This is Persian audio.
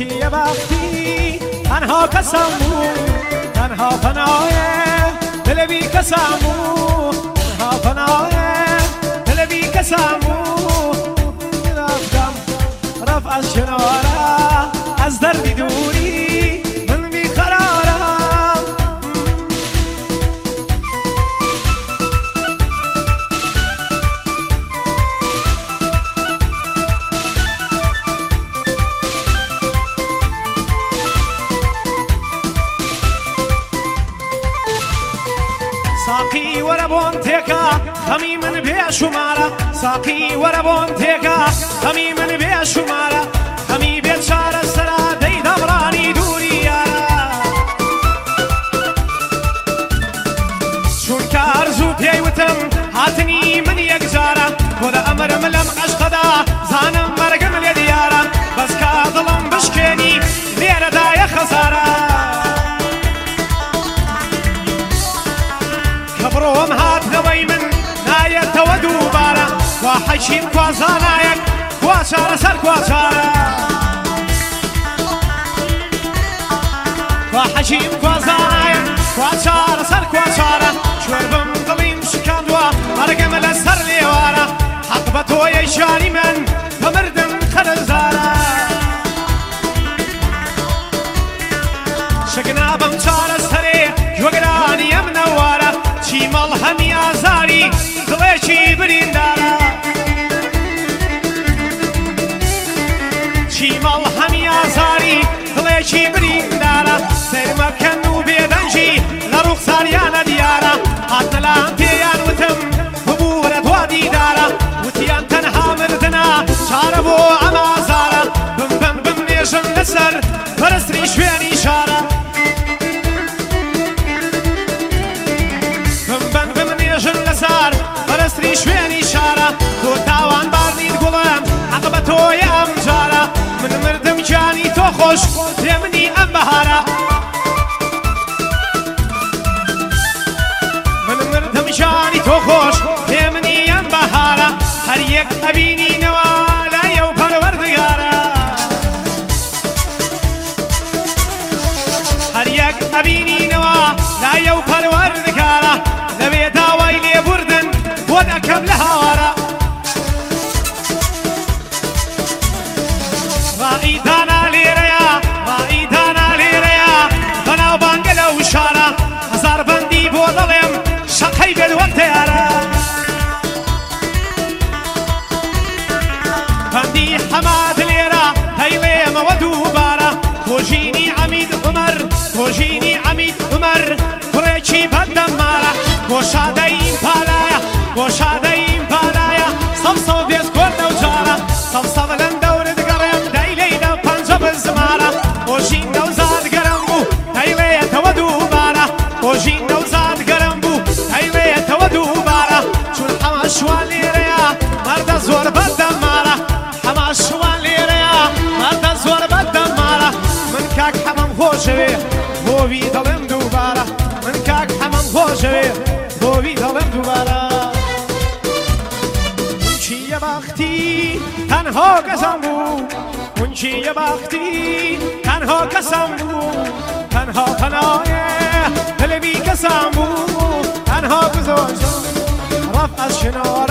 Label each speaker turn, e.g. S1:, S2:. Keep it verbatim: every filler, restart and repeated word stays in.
S1: چیه وقتی تنها کسم بود، تنها پناه دل بی کسم بود، تنها پناه دل بی کسم بود. رفتم رفت از کنارم، از دردی دوری من بی قرارم. ساقی وربون تیکا همی من بیشمارا، ساقی وربون تیکا همی من بیشمارا، همی بیچاره سرا دی دبرانی دوری یارا. چون که ارزو پیوتم هاتنی من یک جارا، خود امر ملم عشقدا زانم مرگم لیدیارا، بس که دلم بشکنی لیره دای خسارا. كبروهم هات ذوي من نايت ودوبارا، وحشيم كوازانايك كواشارة سر كواشارة، وحشيم كوازانايك كواشارة سر كواشارة. شوربم ضليم شكاندوا مرقم الأسهر ليوارا، حقبتو يشاني من فمردم خرزارا. شقنا بمشارة سري جوغراني يمنوارا، چی مال همی آزاری دلشی بریندارا، چی مال همی آزاری دلشی بریندارا. سرمکن و بیدنجی لرخصاریان دیارا، هات نلام تیان وتم ببورت وادی دارا، وتیان تنها مردنا چاره بو امازارا. بم بم بم نیشن لسر پرستری شوینی شارا، لسار پرستری شوینی شارا. تو تاوان باردید گلم عقب توی ام جارا، من مردم جانی تو خوش یمنی ام بهارا، من مردم جانی تو خوش یمنی ام بهارا. هر یک ابینی نوالا یو پروردگارا، هر یک ابینی نوالا یو پروردگارا. نبي داوي لي بردن ودكم لها ورا، رائدانا ليريا رائدانا ليريا بنا وبانقلا وشارا. هزار بندي بوضلم شقي بالوقت يارا، بندي حماد ليرا هيليم ودوبارا. توجيني عميد عمر توجيني عميد عمر بريشي بدمارا. گوشاده این پالایا گوشاده این پالایا، صف صف بیس کرد و جارا، صف صف لن دورد گرم دیلی دو پنجا بزمارا. اوجین نوزاد گرم بو دیلی تو دوبارا، اوجین نوزاد گرم بو دیلی تو دوبارا. چون همه شوالی ریا مرد زور بدم مارا، همه شوالی ریا مرد زور بدم مارا. من کاک همم خوشوی بوی دلم دوبارا، من کاک همم خوشوی بوی دلم دوباره. اون چیه وقتی تنها کسم بود، اون چیه وقتی تنها کسم بود، تنها پناه دل بی کسم بود. تنها گذاشتم رفت از کنار